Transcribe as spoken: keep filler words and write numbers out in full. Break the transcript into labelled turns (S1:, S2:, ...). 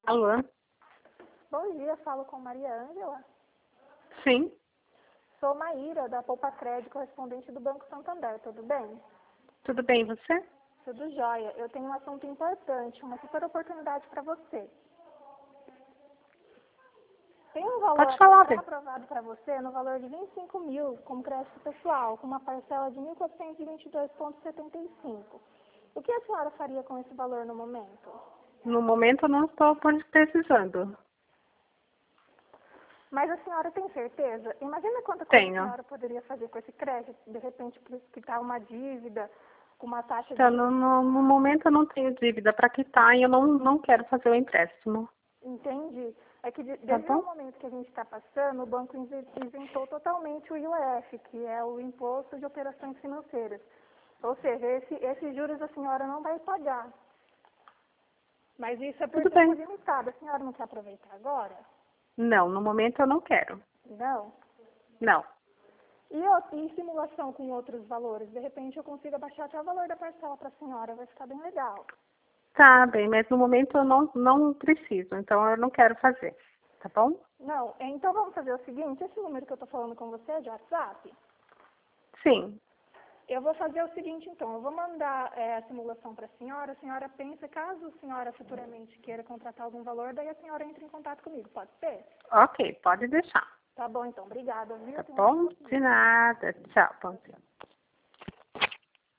S1: Alô?
S2: Bom dia, falo com Maria Ângela.
S1: Sim,
S2: Sou Maíra, da Poupa Crédito, correspondente do Banco Santander, tudo bem?
S1: tudo bem, você?
S2: Tudo jóia. Eu tenho um assunto importante, uma super oportunidade para você. Tem um valor
S1: Pode falar,
S2: já
S1: Bê.
S2: aprovado para você no valor de vinte e cinco mil como crédito pessoal, com uma parcela de mil quatrocentos e vinte e dois vírgula setenta e cinco. O que a senhora faria com esse valor no momento?
S1: No momento eu não estou precisando.
S2: Mas a senhora tem certeza? Imagina quanta coisa a
S1: Tenho.
S2: senhora poderia fazer com esse crédito, de repente quitar uma dívida com uma taxa de...
S1: Então, no, no, no momento eu não tenho dívida para quitar e eu não, não quero fazer o empréstimo.
S2: Entendi. É que de-
S1: Tá
S2: devido ao
S1: bom?
S2: momento que a gente está passando, o banco isen- isentou totalmente o I O F, que é o Imposto de Operações Financeiras. Ou seja, esse, esses juros a senhora não vai pagar. Mas isso é por
S1: Tudo
S2: tempo
S1: bem.
S2: limitado. A senhora não quer aproveitar agora?
S1: Não, no momento eu não quero.
S2: Não.
S1: Não.
S2: E eu- em simulação com outros valores, de repente eu consigo abaixar até o valor da parcela para a senhora, vai ficar bem legal.
S1: Tá bem, mas no momento eu não, não preciso, então eu não quero fazer. Tá bom?
S2: Não, então vamos fazer o seguinte, esse número que eu estou falando com você é de WhatsApp?
S1: Sim.
S2: Eu vou fazer o seguinte, então, eu vou mandar é, a simulação para a senhora, a senhora pensa, caso a senhora futuramente queira contratar algum valor, daí a senhora entra em contato comigo, pode ser?
S1: Ok, pode deixar.
S2: Tá bom, então, obrigada, viu?
S1: Tá
S2: Tenha um
S1: bom?
S2: ótimo
S1: De
S2: dia.
S1: nada. Tchau, bom dia.